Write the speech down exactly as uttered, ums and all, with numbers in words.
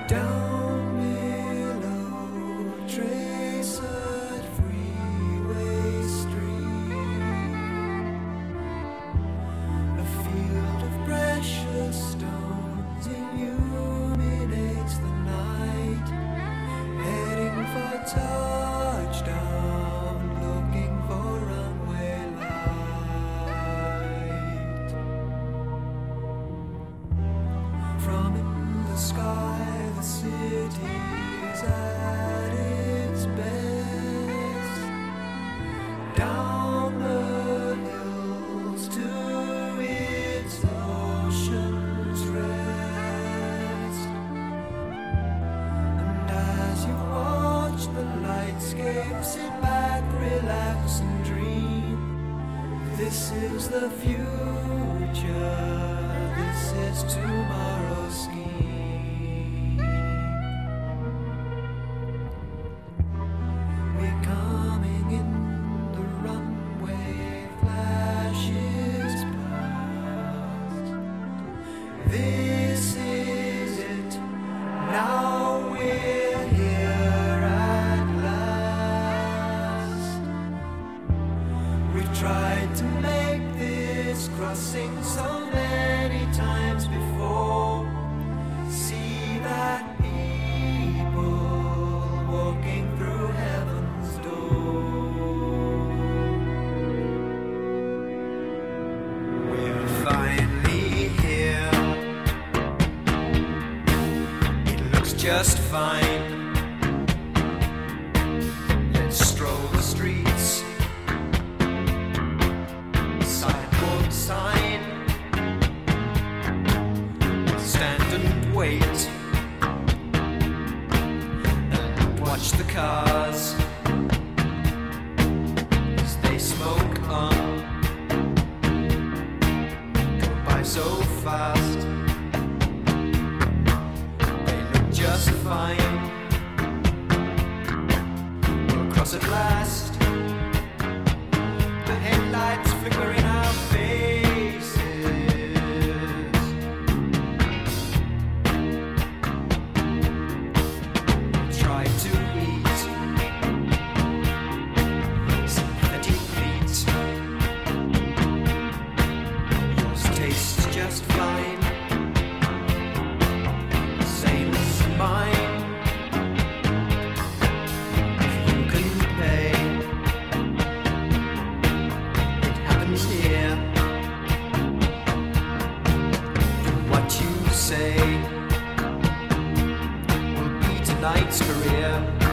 Down below Tracert Freeway Street, a field of precious stones illuminates the night, heading for touchdown, looking for runway light. From in the sky, the city is at its best. Down the hills to its ocean's rest. And as you watch the lightscape, sit back, relax and dream. This is the future, this is tomorrow's scheme. We're coming in, the runway flashes past. This is it, now we're here at last. We've tried to make this crossing so many times before. See that people walking through heaven's door. We're finally here. It looks just fine. Let's stroll the streets. Sidewalk sign. Stand and wait. And watch the cars as they smoke on. Go by so fast. They look just fine. We'll cross at last. The headlights flicker in our faces. Try to eat synthetic meat. Yours tastes just fine, same as mine. If you can pay, it happens here. What you say will be tonight's career.